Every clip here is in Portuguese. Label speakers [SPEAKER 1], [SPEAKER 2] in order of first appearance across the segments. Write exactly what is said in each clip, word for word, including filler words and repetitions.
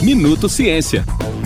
[SPEAKER 1] Minuto Ciência.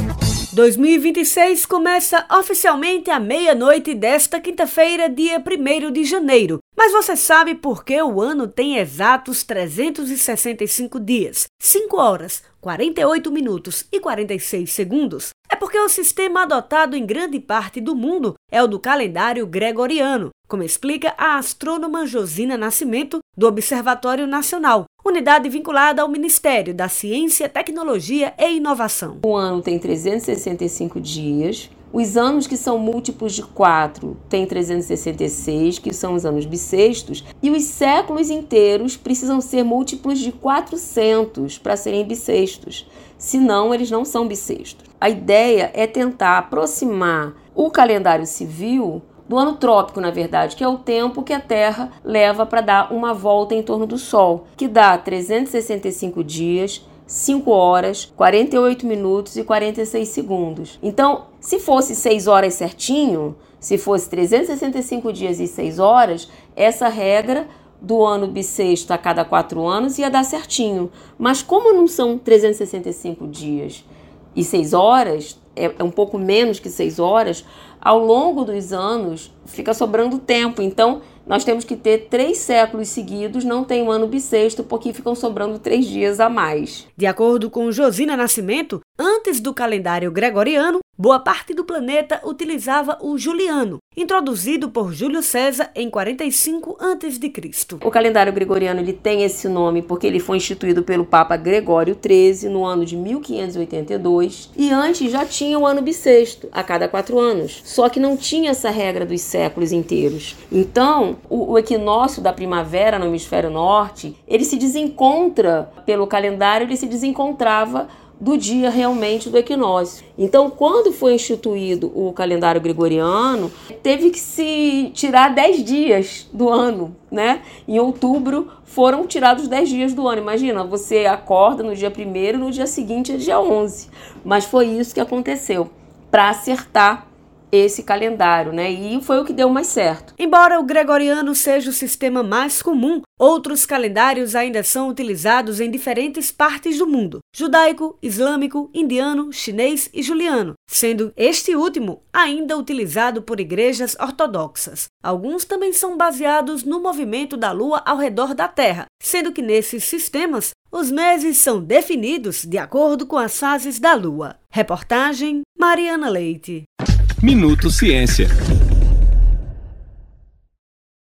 [SPEAKER 2] dois mil e vinte e seis começa oficialmente à meia-noite desta quinta-feira, dia primeiro de janeiro. Mas você sabe por que o ano tem exatos trezentos e sessenta e cinco dias, cinco horas, quarenta e oito minutos e quarenta e seis segundos? É porque o sistema adotado em grande parte do mundo é o do calendário gregoriano, como explica a astrônoma Josina Nascimento, do Observatório Nacional, unidade vinculada ao Ministério da Ciência, Tecnologia e Inovação.
[SPEAKER 3] O ano tem trezentos e sessenta e cinco dias. Os anos que são múltiplos de quatro têm trezentos e sessenta e seis, que são os anos bissextos, e os séculos inteiros precisam ser múltiplos de quatrocentos para serem bissextos, senão eles não são bissextos. A ideia é tentar aproximar o calendário civil do ano trópico, na verdade, que é o tempo que a Terra leva para dar uma volta em torno do Sol, que dá trezentos e sessenta e cinco dias, cinco horas, quarenta e oito minutos e quarenta e seis segundos. Então, se fosse seis horas certinho, se fosse trezentos e sessenta e cinco dias e seis horas, essa regra do ano bissexto a cada quatro anos ia dar certinho. Mas como não são trezentos e sessenta e cinco dias e seis horas, é um pouco menos que seis horas, ao longo dos anos fica sobrando tempo. Então, nós temos que ter três séculos seguidos, não tem um ano bissexto, porque ficam sobrando três dias a mais.
[SPEAKER 2] De acordo com Josina Nascimento, antes do calendário gregoriano, boa parte do planeta utilizava o juliano, introduzido por Júlio César em quarenta e cinco antes de Cristo.
[SPEAKER 3] O calendário gregoriano ele tem esse nome porque ele foi instituído pelo Papa Gregório treze no ano de mil quinhentos e oitenta e dois, e antes já tinha o ano bissexto, a cada quatro anos, só que não tinha essa regra dos séculos inteiros. Então, o, o equinócio da primavera no hemisfério norte, ele se desencontra pelo calendário, ele se desencontrava do dia realmente do equinócio. Então, quando foi instituído o calendário gregoriano, teve que se tirar dez dias do ano, né? Em outubro foram tirados dez dias do ano. Imagina, você acorda no dia primeiro, no dia seguinte é dia onze. Mas foi isso que aconteceu, para acertar esse calendário, né? E foi o que deu mais certo.
[SPEAKER 2] Embora o gregoriano seja o sistema mais comum, outros calendários ainda são utilizados em diferentes partes do mundo: judaico, islâmico, indiano, chinês e juliano, sendo este último ainda utilizado por igrejas ortodoxas. Alguns também são baseados no movimento da Lua ao redor da Terra, sendo que nesses sistemas os meses são definidos de acordo com as fases da Lua. Reportagem Mariana Leite.
[SPEAKER 1] Minuto Ciência.